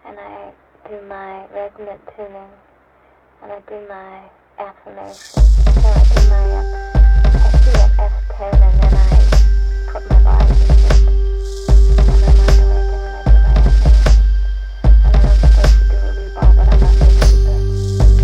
and I do my resonant tuning, and I do my affirmations. So I do my, I see an F tone, and then I put my body to sleep, and I'm undulating, and I do my affirmations. And then I'm supposed to do a reball, but I'm not supposed to do it.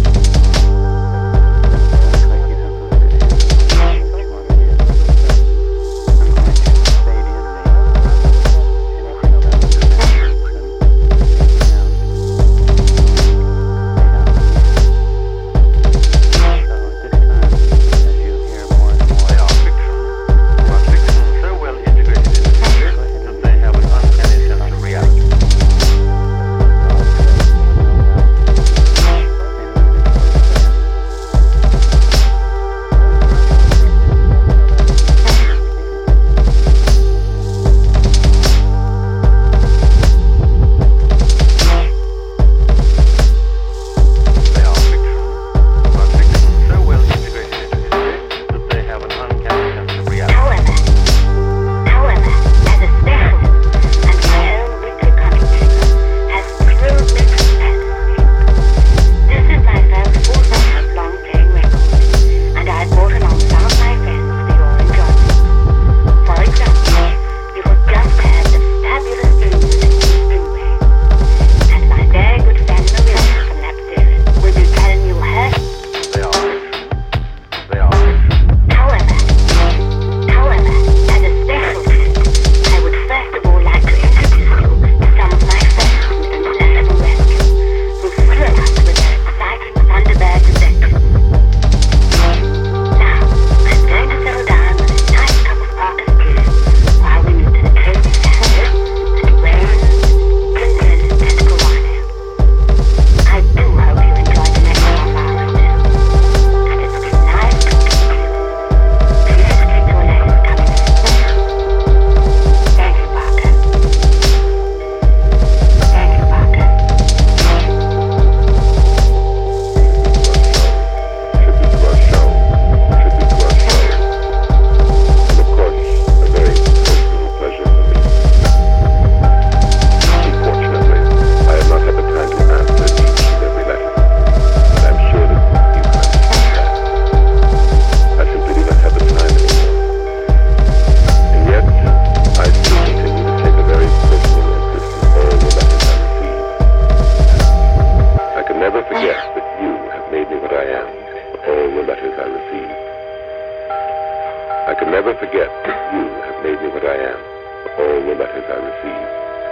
I can never forget that you have made me what I am, for all the letters I received.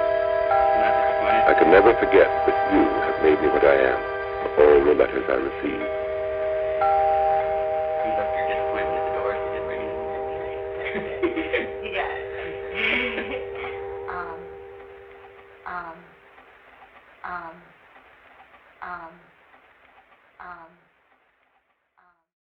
I can never forget that you have made me what I am, for all the letters I received. You left your disappointment at the door, so you didn't bring anything. You got it. um, um, um, um.